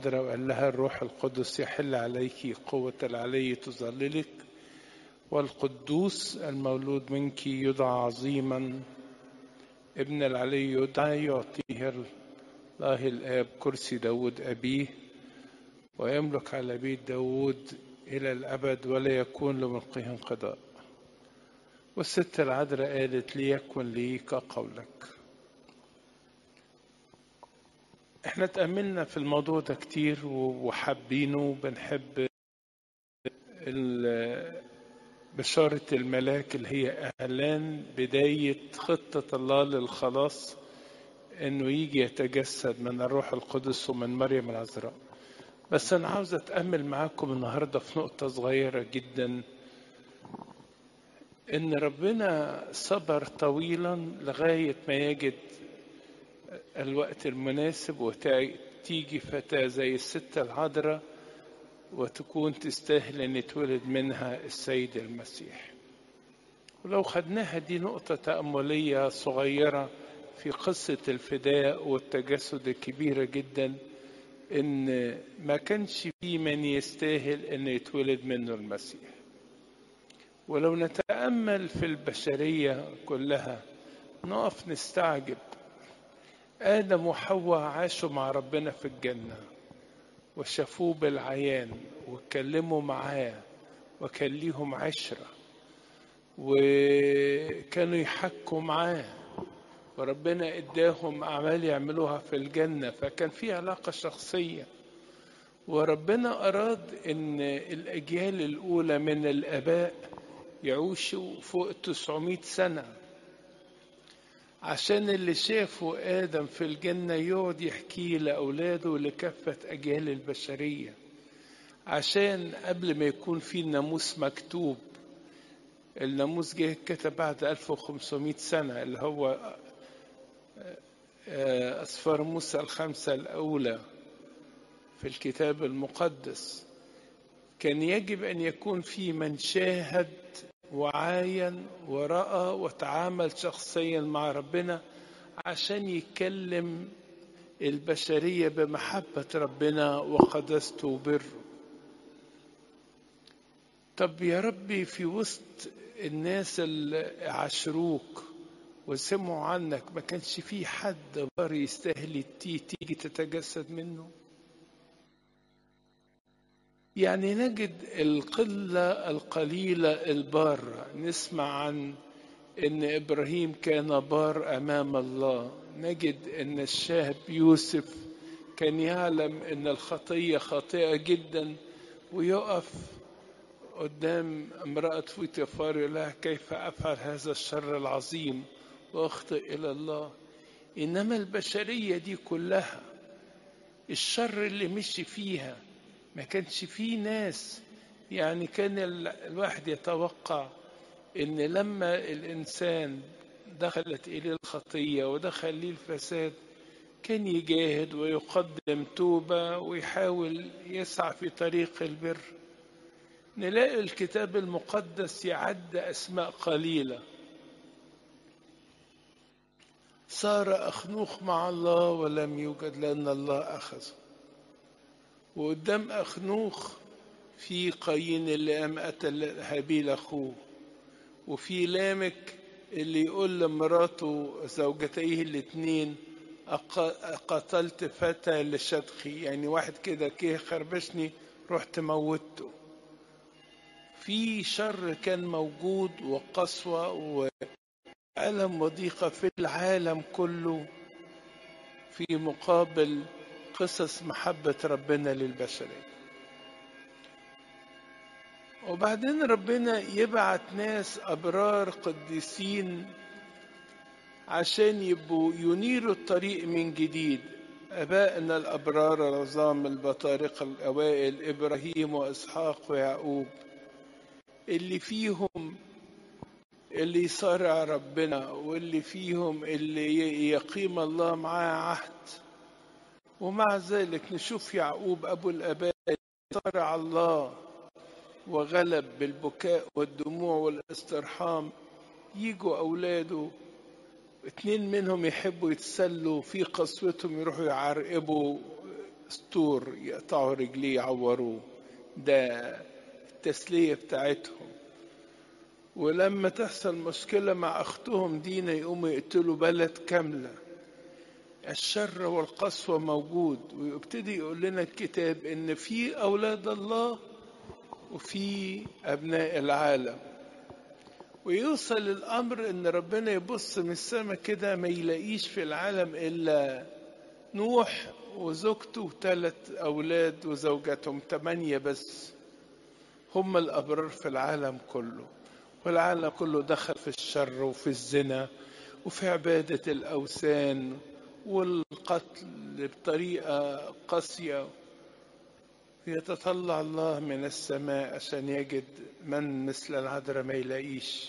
العذراء وقال لها الروح القدس يحل عليك، قوة العلي تظللك، والقدوس المولود منك يدعى عظيما، ابن العلي يدعى، يعطيه الله الآب كرسي داود أبيه، ويملك على بيت داود إلى الأبد ولا يكون لملقه انقضاء. والست العذراء قالت ليكن لي كقولك. احنا تأملنا في الموضوع ده كتير وحابينه، بنحب بشارة الملاك اللي هي إعلان بداية خطة الله للخلاص، إنه يجي يتجسد من الروح القدس ومن مريم العذراء. بس أنا عاوز أتأمل معاكم النهاردة في نقطة صغيرة جدا، إن ربنا صبر طويلا لغاية ما يجد الوقت المناسب وتيجي فتاة زي الست العذراء وتكون تستاهل أن يتولد منها السيد المسيح. ولو خدناها دي نقطة تأملية صغيرة في قصة الفداء والتجسد الكبيرة جدا، إن ما كانش فيه من يستاهل أن يتولد منه المسيح. ولو نتأمل في البشرية كلها نقف نستعجب. آدم وحواء عاشوا مع ربنا في الجنة وشافوه بالعيان واتكلموا معاه وكان ليهم عشرة وكانوا يحكوا معاه، وربنا اداهم أعمال يعملوها في الجنة، فكان في علاقة شخصية. وربنا أراد أن الأجيال الأولى من الآباء يعيشوا فوق 900 سنة، عشان اللي شافوا آدم في الجنة يقعد يحكيه لأولاده لكافة أجيال البشرية، عشان قبل ما يكون في الناموس مكتوب. الناموس جه كتب بعد 1500 سنة، اللي هو أسفار موسى الخمسة الأولى في الكتاب المقدس. كان يجب أن يكون في من شاهد وعاين ورأى وتعامل شخصيا مع ربنا عشان يكلم البشرية بمحبة ربنا وقدسته وبره. طب يا ربي، في وسط الناس اللي عاشروك وسمعوا عنك ما كانش في حد بار يستاهل تيجي تتجسد منه؟ يعني نجد القلة القليلة البارة. نسمع عن ان ابراهيم كان بار امام الله، نجد ان الشاب يوسف كان يعلم ان الخطية خاطئة جدا ويقف قدام امرأة فوتيفار يقول لها كيف افعل هذا الشر العظيم واخطئ الى الله. انما البشرية دي كلها الشر اللي مشي فيها ما كانش فيه ناس. يعني كان الواحد يتوقع ان لما الانسان دخلت اليه الخطية ودخل ليه الفساد كان يجاهد ويقدم توبة ويحاول يسعى في طريق البر. نلاقي الكتاب المقدس يعد اسماء قليلة. صار أخنوخ مع الله ولم يوجد لأن الله أخذه. وقدام أخنوخ في قايين اللي قام قتل هابيل أخوه، وفي لامك اللي يقول لمراته زوجتيه الاتنين قتلت فتى لشدخي، يعني واحد كده كيه خربشني رحت موته. في شر كان موجود وقسوة وألم وضيقة في العالم كله في مقابل قصص محبة ربنا للبشرية. وبعدين ربنا يبعت ناس أبرار قديسين عشان يبقوا ينيروا الطريق من جديد. أبائنا الأبرار العظام البطارقة الأوائل إبراهيم وإسحاق ويعقوب، اللي فيهم اللي يصارع ربنا واللي فيهم اللي يقيم الله معاه عهد. ومع ذلك نشوف يعقوب أبو الآباء صارع الله وغلب بالبكاء والدموع والاسترحام. يجوا أولاده اتنين منهم يحبوا يتسلوا في قسوتهم يروحوا يعرقبوا ستور يقطعوا رجليه يعوروه، ده التسلية بتاعتهم. ولما تحصل مشكلة مع أختهم دينا يقوموا يقتلوا بلد كاملة. الشر والقسوة موجود، ويبتدي يقول لنا الكتاب إن في أولاد الله وفي أبناء العالم. ويوصل الأمر إن ربنا يبص من السماء كده ما يلاقيش في العالم إلا نوح وزوجته و3 أولاد وزوجاتهم، 8 بس هم الأبرار في العالم كله. والعالم كله دخل في الشر وفي الزنا وفي عبادة الأوثان والقتل بطريقة قاسية. يتطلع الله من السماء عشان يجد من مثل العذراء ما يلاقيش،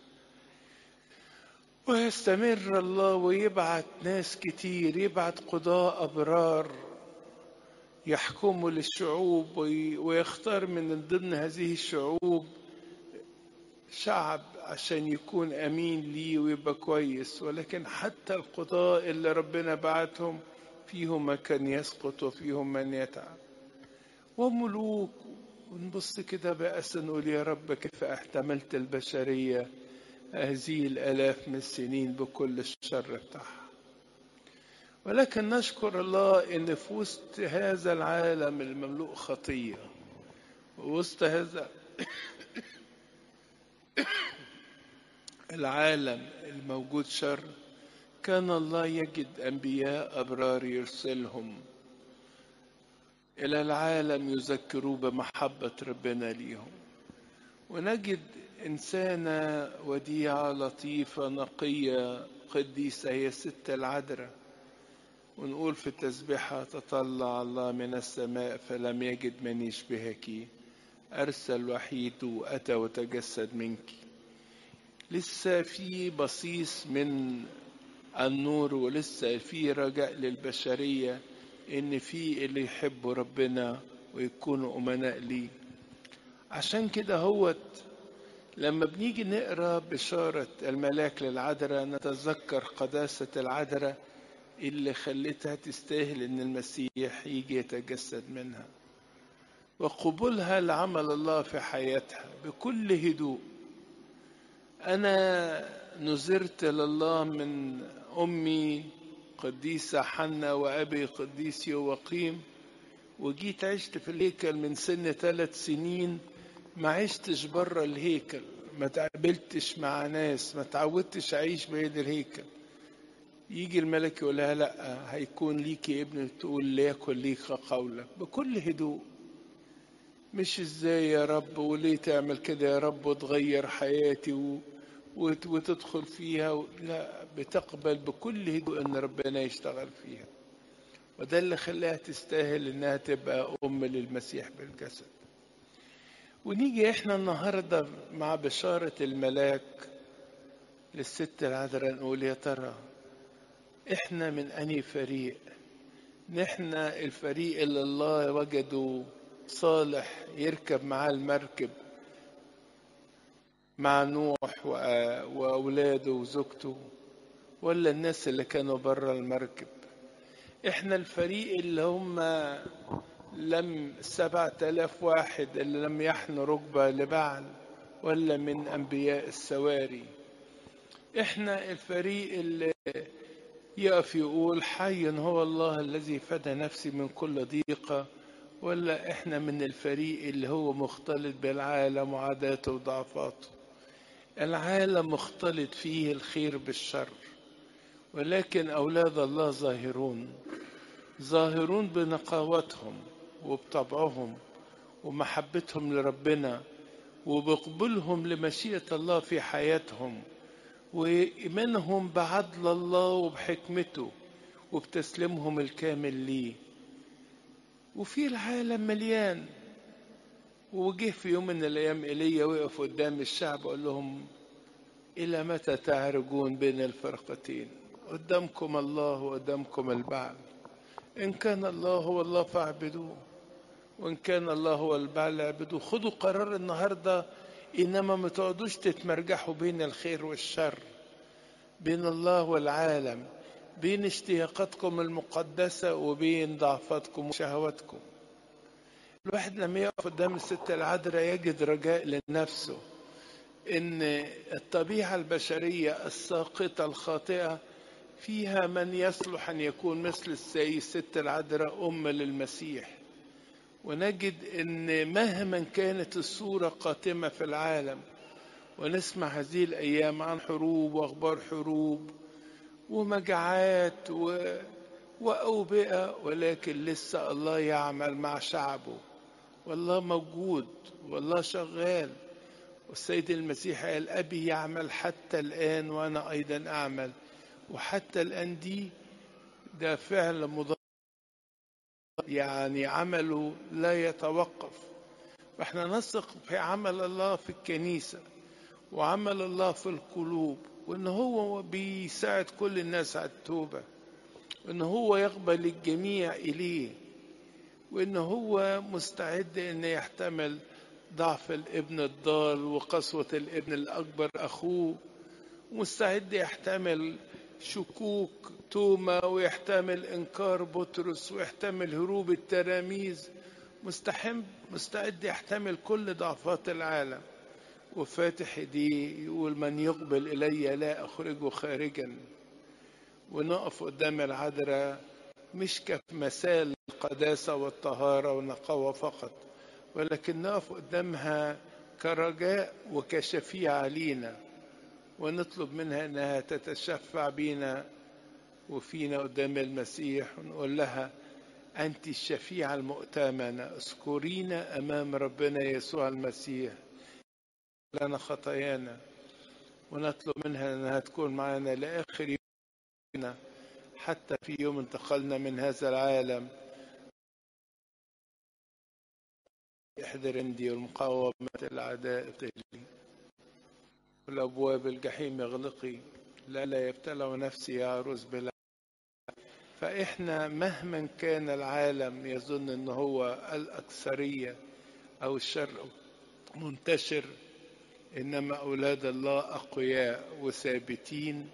ويستمر الله ويبعت ناس كتير، يبعت قضاء أبرار يحكموا للشعوب، ويختار من ضمن هذه الشعوب شعب عشان يكون أمين ليه ويبقى كويس. ولكن حتى القضاء اللي ربنا بعتهم فيهم من كان يسقط وفيهم من يتعب، وملوك. ونبص كده بأس نقول يا رب كيف احتملت البشرية هذه الآلاف من السنين بكل الشر بتاعها. ولكن نشكر الله إن في وسط هذا العالم المملوء خطية، ووسط هذا العالم الموجود شر، كان الله يجد أنبياء أبرار يرسلهم إلى العالم يذكروا بمحبة ربنا ليهم. ونجد إنسانة وديعة لطيفة نقية قديسة هي الست العذراء. ونقول في التسبيحة تطلع الله من السماء فلم يجد من يشبهك، أرسل وحيده وأتى وتجسد منك. لسه في بصيص من النور، ولسه في رجاء للبشرية إن في اللي يحبوا ربنا ويكونوا أمناء ليه. عشان كده هوت لما بنيجي نقرأ بشارة الملاك للعذراء نتذكر قداسة العذراء اللي خلتها تستاهل إن المسيح يجي يتجسد منها، وقبولها لعمل الله في حياتها بكل هدوء. أنا نذرت لله من أمي قديسة حنة وأبي قديس يوقيم، وجيت عشت في الهيكل من سن 3 سنين. ما عشتش بره الهيكل، ما تقابلتش مع ناس، ما تعودتش أعيش بين الهيكل. يجي الملك يقولها لا هيكون ليكي ابن، تقول ليكن ليك قولك بكل هدوء. مش ازاي يا رب وليه تعمل كده يا رب وتغير حياتي وتدخل فيها لا، بتقبل بكل هدوء ان ربنا يشتغل فيها. وده اللي خلاها تستاهل انها تبقى ام للمسيح بالجسد. ونيجي احنا النهارده مع بشارة الملاك للست العذراء نقول يا ترى احنا من انهي فريق؟ نحن الفريق اللي الله وجده صالح يركب معاه المركب مع نوح وأولاده وزوجته، ولا الناس اللي كانوا برا المركب؟ احنا الفريق اللي هم 7,000 واحد اللي لم يحنوا ركبة لبعل، ولا من أنبياء السواري؟ احنا الفريق اللي يقف يقول حي هو الله الذي فدى نفسي من كل ضيقة، ولا احنا من الفريق اللي هو مختلط بالعالم وعاداته وضعفاته؟ العالم مختلط فيه الخير بالشر، ولكن أولاد الله ظاهرون بنقاوتهم وبطبعهم ومحبتهم لربنا وبقبولهم لمشيئة الله في حياتهم وإيمانهم بعدل الله وبحكمته وبتسليمهم الكامل ليه. وفي العالم مليان. وجه في يوم من الأيام إيليا وقف قدام الشعب وقال لهم إلى متى تعرجون بين الفرقتين؟ قدامكم الله وقدامكم البعل. إن كان الله هو الله فاعبدوه، وإن كان الله هو البعل اعبدوه. خدوا قرار النهاردة، إنما ما تقعدوش تتمرجحوا بين الخير والشر، بين الله والعالم. بين اشتياقاتكم المقدسة وبين ضعفاتكم وشهواتكم. الواحد لما يقف قدام الست العذراء يجد رجاء لنفسه، إن الطبيعة البشرية الساقطة الخاطئة فيها من يصلح أن يكون مثل الست العذراء أم للمسيح. ونجد إن مهما كانت الصورة قاتمة في العالم، ونسمع هذه الأيام عن حروب وأخبار حروب ومجاعات وأوبئة، ولكن لسه الله يعمل مع شعبه، والله موجود والله شغال. والسيد المسيح قال أبي يعمل حتى الآن وأنا أيضا أعمل. وحتى الآن ده فعل مضاد، يعني عمله لا يتوقف. فاحنا نثق في عمل الله في الكنيسة وعمل الله في القلوب، وإن هو بيساعد كل الناس على التوبة، وإن هو يقبل الجميع إليه، وإن هو مستعد إن يحتمل ضعف الابن الضال وقسوة الابن الأكبر أخوه، مستعد يحتمل شكوك توما، ويحتمل إنكار بطرس، ويحتمل هروب التلاميذ، مستعد يحتمل كل ضعفات العالم. وفاتح ايديه يقول من يقبل إلي لا أخرجه خارجا. ونقف قدام العذراء مش كمثال القداسة والطهارة والنقاوة فقط، ولكن نقف قدامها كرجاء وكشفيعة لينا، ونطلب منها أنها تتشفع بينا وفينا قدام المسيح، ونقول لها أنت الشفيعة المؤتمنة، اذكرينا أمام ربنا يسوع المسيح لنا خطايانا. ونطلب منها أنها تكون معنا لآخر يومنا، حتى في يوم انتقلنا من هذا العالم. احذر عندي والمقاومة الأعداء تجري، والأبواب الجحيم اغلقي، لا يبتلع نفسي يا عروس بلا. فإحنا مهما كان العالم يظن أنه هو الأكثرية أو الشر منتشر، إنما أولاد الله أقوياء وثابتين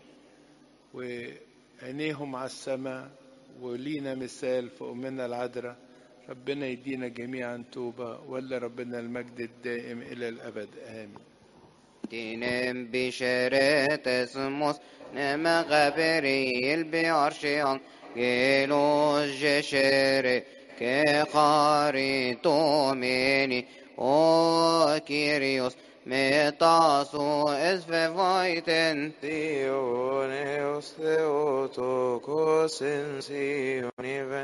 وعينيهم على السماء. ولينا مثال في أمنا العذراء. ربنا يدينا جميعا توبة، ولا ربنا المجد الدائم إلى الأبد آمين. دينم بشرات اسموس نما غبريل بعرشيان جيلو جشري كخاري توميني او كيريوس متاسو اسفايتن Dione os Theotokos in Sion